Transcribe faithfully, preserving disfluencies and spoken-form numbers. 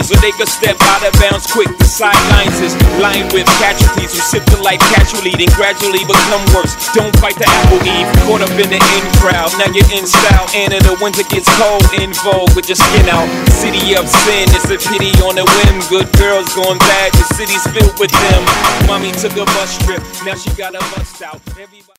so they could step out of bounds quick. The sidelines is lined with casualties who sip the life casually, then gradually become worse. Don't fight the apple eve, caught up in the in crowd. Now you're in style, and in the winter gets cold. In vogue with your skin out. City of sin, it's a pity on a whim. Good girls going bad, the city's filled with them. Mommy took a bus trip, now she got a bust out. Everybody